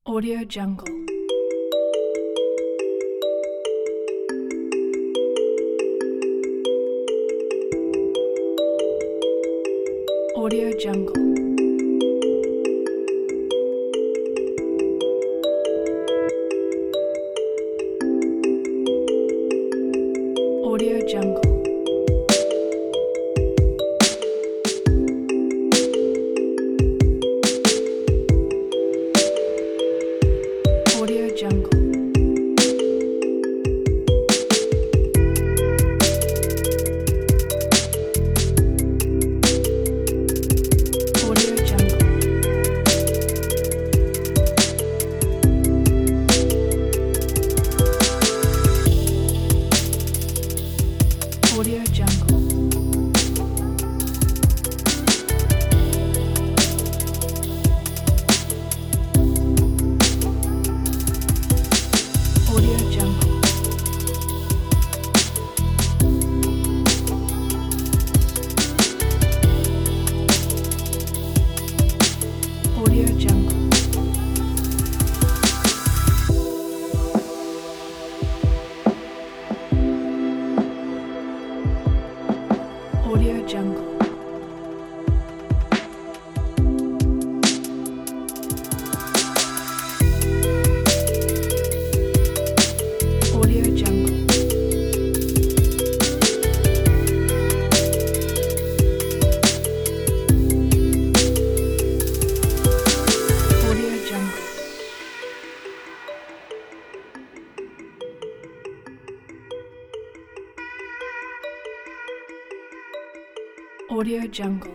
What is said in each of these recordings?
Audio Jungle. Audio Jungle. Audio Jungle. Audio Jungle. Audio Jungle. Audio Jungle. Audio Jungle. Audio Jungle. Audio Jungle. Audio Jungle. Audio Jungle. Audio Jungle.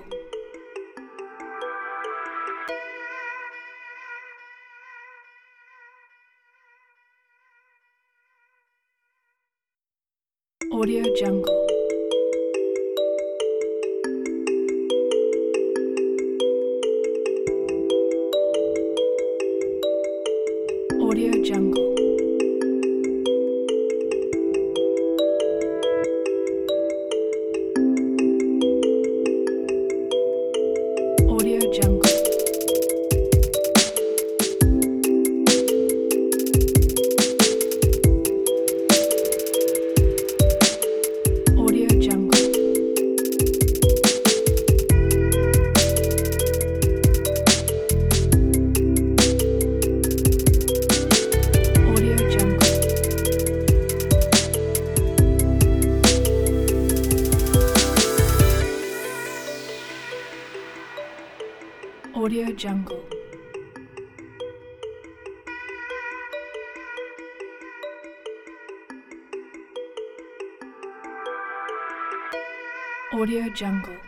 Audio Jungle. Audio Jungle. Audio Jungle. Audio Jungle. Audio Jungle. Audio Jungle. Audio Jungle.